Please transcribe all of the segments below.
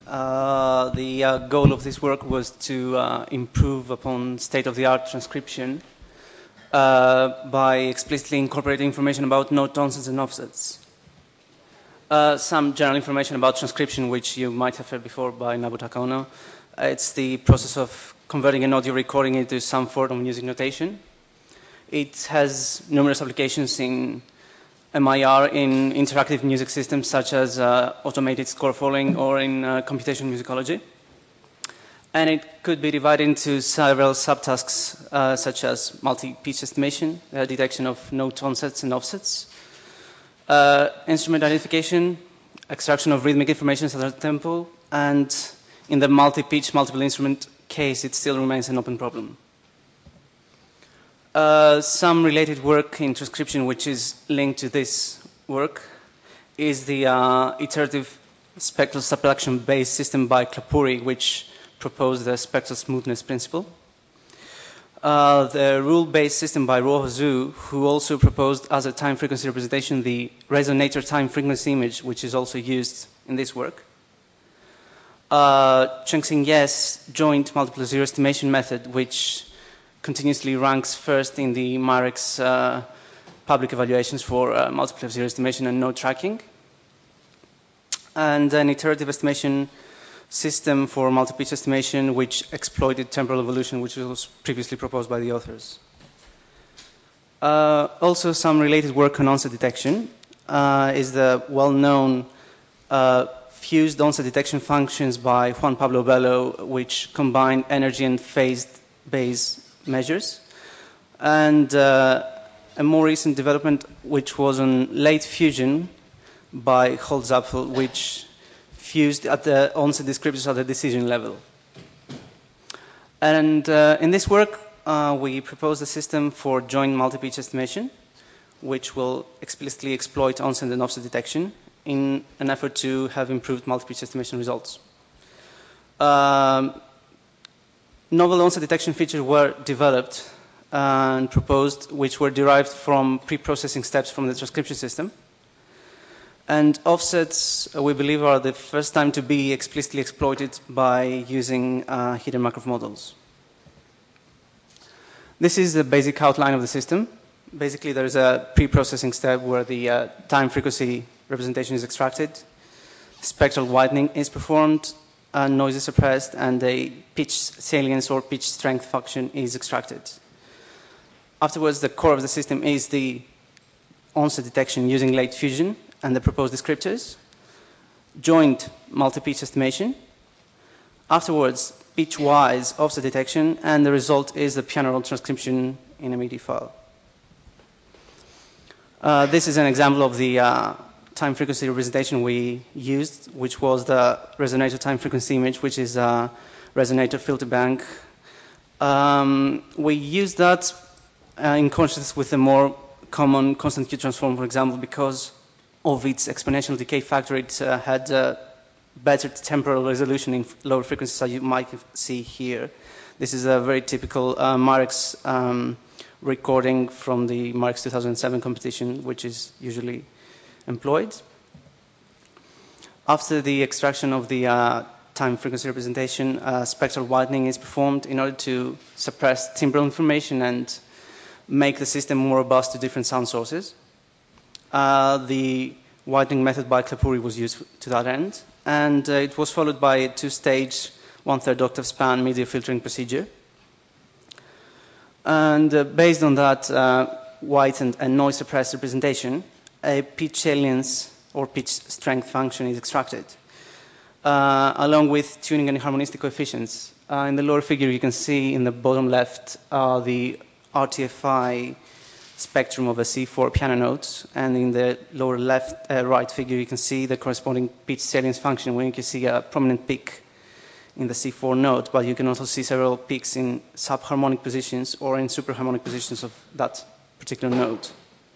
The goal of this work was to improve upon state-of-the-art transcription by explicitly incorporating information about note onsets and offsets. Some general information about transcription, which you might have heard before by Nobutaka Ono. It's the process of converting an audio recording into some form of music notation. It has numerous applications in MIR in interactive music systems such as automated score following or in computational musicology. And it could be divided into several subtasks such as multi-pitch estimation, detection of note onsets and offsets, instrument identification, extraction of rhythmic information such as tempo, and in the multi-pitch, multiple instrument case, it still remains an open problem. Some related work in transcription which is linked to this work is the iterative spectral subtraction-based system by Klapuri, which proposed the spectral smoothness principle. The rule-based system by Ruoho Zhu, who also proposed as a time-frequency representation the resonator time-frequency image, which is also used in this work. Chengxing Yes joint multiple zero estimation method, which continuously ranks first in the MAREX public evaluations for multiple zero estimation and node tracking. And an iterative estimation system for multi-pitch estimation which exploited temporal evolution, which was previously proposed by the authors. Also, some related work on onset detection is the well-known fused onset detection functions by Juan Pablo Bello, which combine energy and phase-based measures. And a more recent development, which was on late fusion by Holtzapfel, which fused at the onset descriptors at the decision level. And in this work, we propose a system for joint multi-pitch estimation, which will explicitly exploit onset and offset detection in an effort to have improved multi-pitch estimation results. Novel onset detection features were developed and proposed, which were derived from pre-processing steps from the transcription system. And offsets, we believe, are the first time to be explicitly exploited by using hidden Markov models. This is the basic outline of the system. Basically, there is a pre-processing step where the time frequency representation is extracted, spectral widening is performed, noise is suppressed, and a pitch salience or pitch strength function is extracted. Afterwards, the core of the system is the onset detection using late fusion and the proposed descriptors, joint multi-pitch estimation, afterwards pitch-wise offset detection, and the result is the piano roll transcription in a MIDI file. This is an example of the time frequency representation we used, which was the resonator time frequency image, which is a resonator filter bank. We used that in contrast with the more common constant Q transform, for example, because of its exponential decay factor. It had better temporal resolution in lower frequencies, as you might see here. This is a very typical MAREX recording from the MAREX 2007 competition, which is usually employed. After the extraction of the time frequency representation, spectral widening is performed in order to suppress timbral information and make the system more robust to different sound sources. The widening method by Klapuri was used to that end, and it was followed by a two-stage 1/3 octave span media filtering procedure. And based on that whitened and noise suppressed representation, a pitch salience or pitch strength function is extracted, along with tuning and harmonistic coefficients. In the lower figure, you can see in the bottom left the RTFI spectrum of a C4 piano note, and in the lower left right figure, you can see the corresponding pitch salience function, where you can see a prominent peak in the C4 note, but you can also see several peaks in subharmonic positions or in superharmonic positions of that particular note.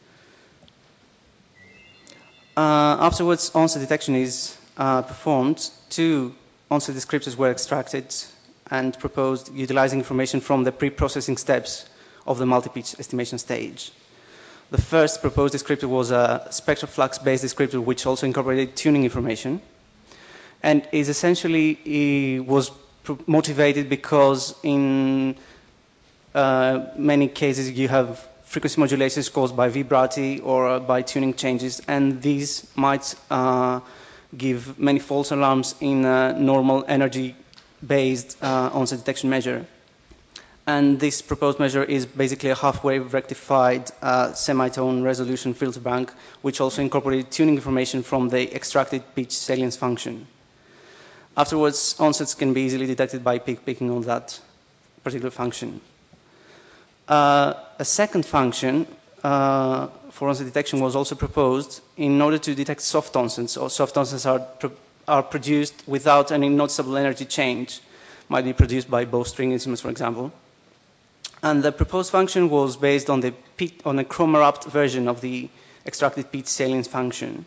Afterwards, onset detection is performed. Two onset descriptors were extracted and proposed utilizing information from the pre-processing steps of the multi-pitch estimation stage. The first proposed descriptor was a spectral flux-based descriptor, which also incorporated tuning information. and is essentially was motivated because in many cases you have frequency modulations caused by vibrati or by tuning changes, and these might give many false alarms in a normal energy-based onset detection measure. And this proposed measure is basically a half-wave rectified semitone resolution filter bank, which also incorporated tuning information from the extracted pitch salience function. Afterwards, onsets can be easily detected by picking on that particular function. A second function for onset detection was also proposed in order to detect soft onsets, or soft onsets are produced without any noticeable energy change, might be produced by bowstring instruments, for example. And the proposed function was based on a chroma-wrapped version of the extracted pitch salience function,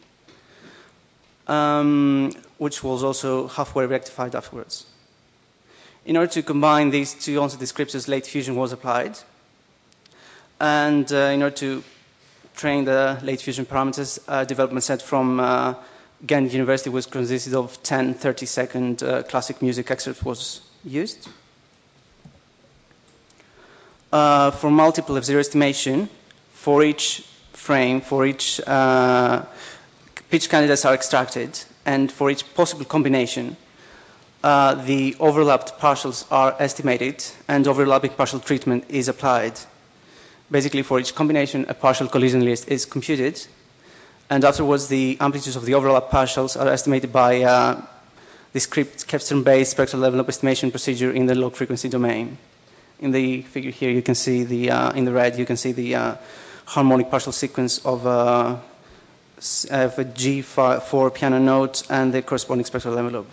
which was also halfway rectified afterwards. In order to combine these two onset descriptors, late fusion was applied. And in order to train the late fusion parameters, a development set from Ghent University, which consisted of 10 30-second classic music excerpts, was used. For multiple F0 estimation, for each frame, for each pitch candidates are extracted, and for each possible combination, the overlapped partials are estimated, and overlapping partial treatment is applied. Basically, for each combination, a partial collision list is computed, and afterwards, the amplitudes of the overlap partials are estimated by discrete Kepstern-based spectral envelope estimation procedure in the log frequency domain. In the figure here, you can see in the red, you can see the harmonic partial sequence of a G4 piano note and the corresponding spectral envelope.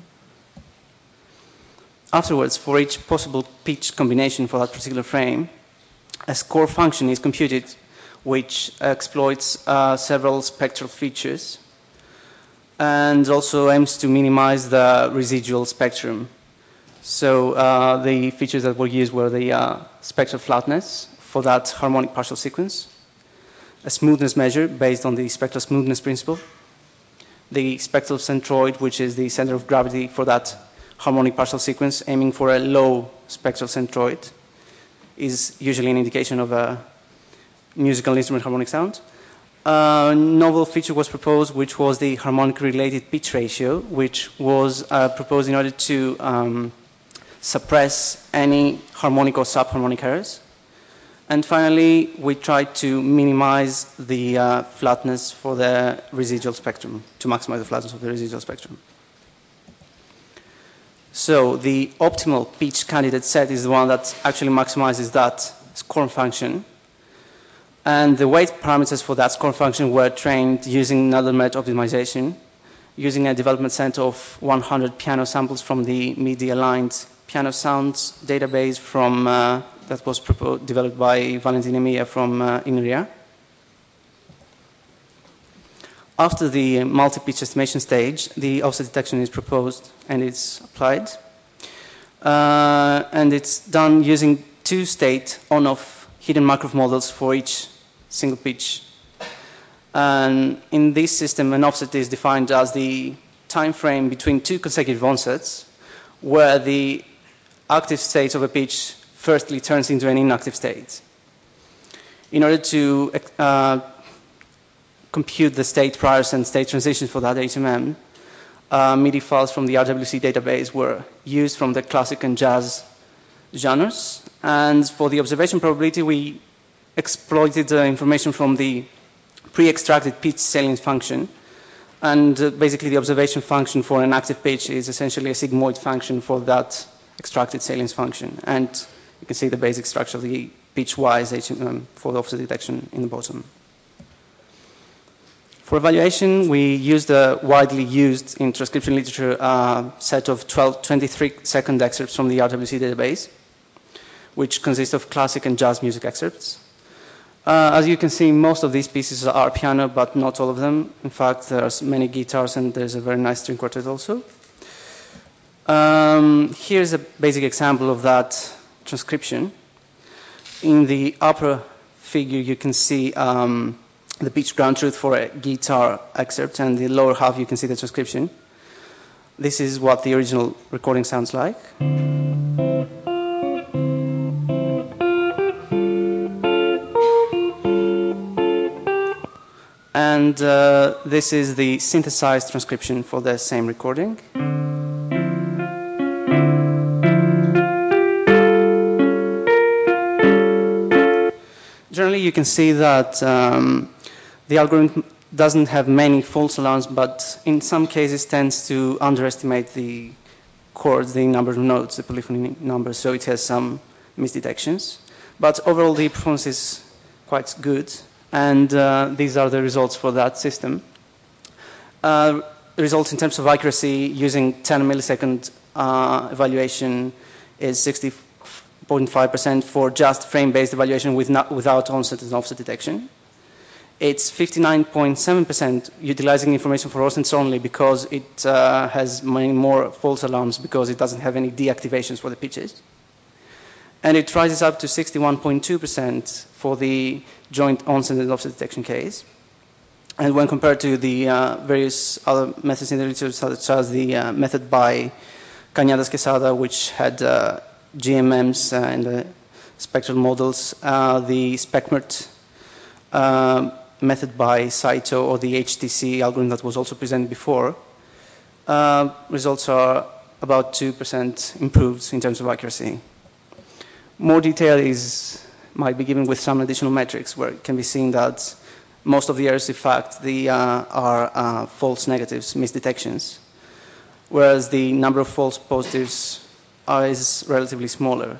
Afterwards, for each possible pitch combination for that particular frame, a score function is computed which exploits several spectral features and also aims to minimize the residual spectrum. So the features that were used were the spectral flatness for that harmonic partial sequence, a smoothness measure based on the spectral smoothness principle, the spectral centroid, which is the center of gravity for that harmonic partial sequence, aiming for a low spectral centroid, is usually an indication of a musical instrument harmonic sound. A novel feature was proposed, which was the harmonic related pitch ratio, which was proposed in order to suppress any harmonic or subharmonic errors. And finally, we tried to minimize the flatness for the residual spectrum, to maximize the flatness of the residual spectrum. So the optimal pitch candidate set is the one that actually maximizes that score function. And the weight parameters for that score function were trained using Nadelmet optimization, using a development set of 100 piano samples from the MIDI-aligned piano sounds database from that was developed by Valentin Emilia from INRIA. After the multi-pitch estimation stage, the offset detection is proposed and it's applied. And it's done using two-state on-off hidden Markov models for each single pitch. And in this system, an offset is defined as the time frame between two consecutive onsets where the active state of a pitch firstly turns into an inactive state. In order to compute the state priors and state transitions for that HMM, MIDI files from the RWC database were used from the classic and jazz genres. And for the observation probability, we exploited the information from the pre-extracted pitch salience function. And basically, the observation function for an active pitch is essentially a sigmoid function for that extracted salience function. And you can see the basic structure of the pitch-wise HMM for the offset detection in the bottom. For evaluation, we used a widely used in transcription literature set of 23-second excerpts from the RWC database, which consists of classic and jazz music excerpts. As you can see, most of these pieces are piano, but not all of them. In fact, there's many guitars, and there's a very nice string quartet also. Here's a basic example of that transcription. In the upper figure, you can see the pitch ground truth for a guitar excerpt, and the lower half, you can see the transcription. This is what the original recording sounds like. And this is the synthesized transcription for the same recording. Generally, you can see that the algorithm doesn't have many false alarms, but in some cases tends to underestimate the chords, the number of notes, the polyphony number, so it has some misdetections. But overall, the performance is quite good, and these are the results for that system. The results in terms of accuracy using 10 millisecond evaluation is 60.5% for just frame-based evaluation without onset and offset detection. It's 59.7% utilizing information for onsets only because it has many more false alarms because it doesn't have any deactivations for the pitches. And it rises up to 61.2% for the joint onset and offset detection case. And when compared to the various other methods in the literature, such as the method by Cañadas Quesada, which had GMMs in the spectral models, the SPECMERT method by Saito, or the HTC algorithm that was also presented before, results are about 2% improved in terms of accuracy. More detail might be given with some additional metrics, where it can be seen that most of the errors, in fact, are false negatives, misdetections, whereas the number of false positives is relatively smaller.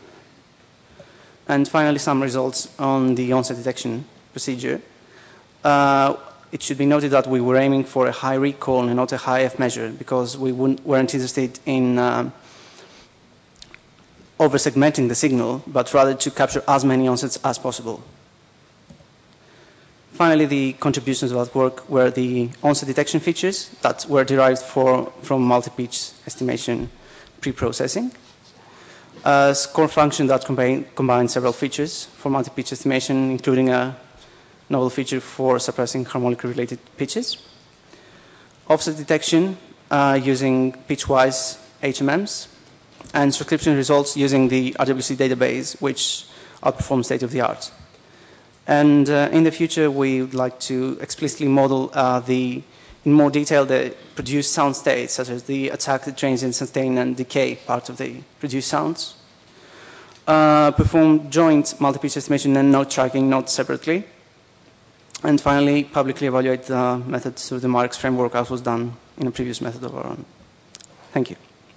And finally, some results on the onset detection procedure. It should be noted that we were aiming for a high recall and not a high F measure because we weren't interested in over-segmenting the signal, but rather to capture as many onsets as possible. Finally, the contributions of that work were the onset detection features that were derived from multi-pitch estimation pre-processing, a score function that combines several features for multi-pitch estimation, including a novel feature for suppressing harmonically related pitches, offset detection using pitchwise HMMs, and transcription results using the RWC database, which outperforms state-of-the-art. And in the future, we would like to explicitly model in more detail the produced sound states, such as the attack, the transient, sustain, and decay part of the produced sounds. Perform joint multi-pitch estimation and note tracking, not separately. And finally, publicly evaluate the methods through the MARX framework as was done in a previous method of our own. Thank you.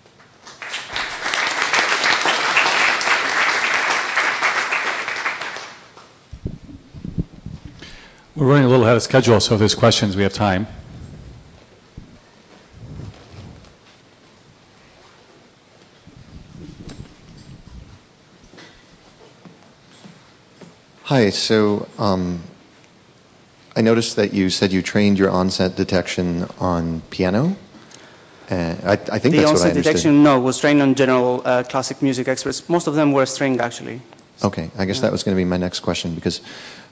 We're running a little ahead of schedule, so if there's questions, we have time. Hi, so I noticed that you said you trained your onset detection on piano. I think that's what I understood. The onset detection, no, was trained on general classic music experts. Most of them were string, actually. Okay, I guess that was going to be my next question, because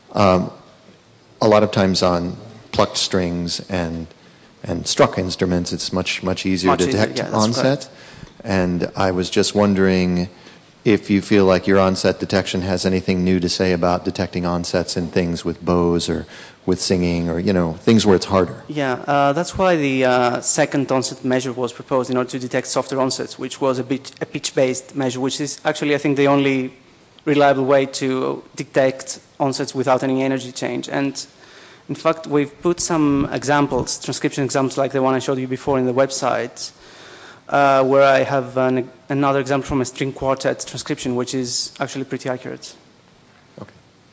a lot of times on plucked strings and struck instruments, it's much easier to detect onset. Correct. And I was just wondering if you feel like your onset detection has anything new to say about detecting onsets in things with bows or with singing or, things where it's harder. Yeah, that's why the second onset measure was proposed in order to detect softer onsets, which was a pitch-based measure, which is actually, I think, the only reliable way to detect onsets without any energy change. And in fact, we've put some examples, transcription examples like the one I showed you before in the website, where I have another example from a string quartet transcription, which is actually pretty accurate. Okay.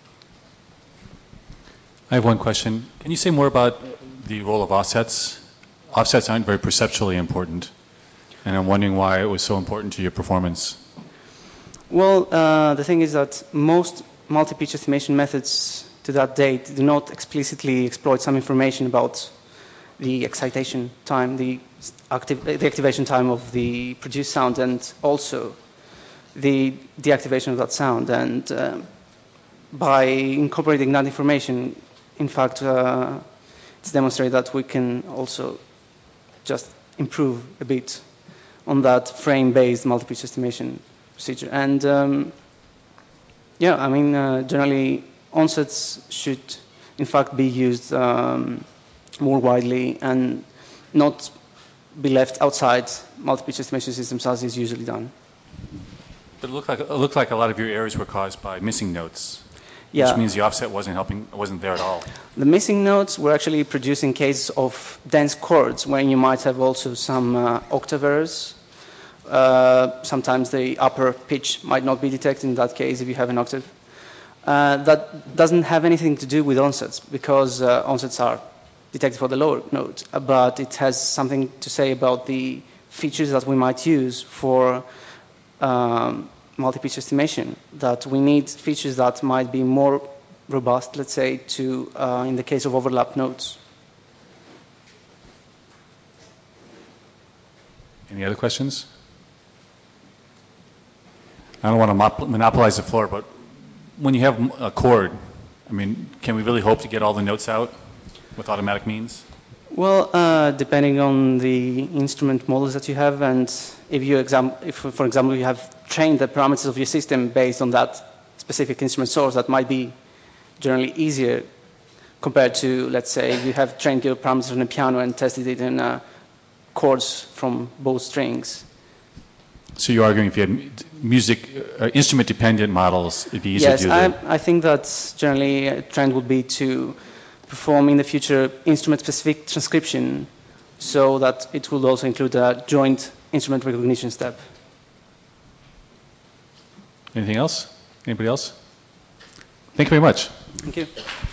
I have one question. Can you say more about the role of offsets? Offsets aren't very perceptually important, and I'm wondering why it was so important to your performance. Well, the thing is that most multi-pitch estimation methods to that date do not explicitly exploit some information about the excitation time, the activation time of the produced sound, and also the deactivation of that sound. And by incorporating that information, in fact, it's demonstrated that we can also just improve a bit on that frame-based multi-pitch estimation procedure. And yeah, I mean, generally, onsets should, in fact, be used more widely and not be left outside multi-pitch estimation systems as is usually done. But it looked like a lot of your errors were caused by missing notes, yeah. Which means the offset wasn't there at all. The missing notes were actually produced in cases of dense chords, where you might have also some octave errors. Sometimes the upper pitch might not be detected in that case if you have an octave. That doesn't have anything to do with onsets, because onsets are detected for the lower note, but it has something to say about the features that we might use for multi-pitch estimation, that we need features that might be more robust, let's say, to in the case of overlap notes. Any other questions? I don't want to monopolize the floor, but when you have a chord, I mean, can we really hope to get all the notes out with automatic means? Well, depending on the instrument models that you have, and if for example, you have trained the parameters of your system based on that specific instrument source, that might be generally easier compared to, let's say, you have trained your parameters on a piano and tested it in chords from both strings. So you're arguing if you had instrument-dependent models, it'd be easier to do that? Yes, I think that generally a trend would be to perform in the future instrument-specific transcription, so that it will also include a joint instrument recognition step. Anything else? Anybody else? Thank you very much. Thank you.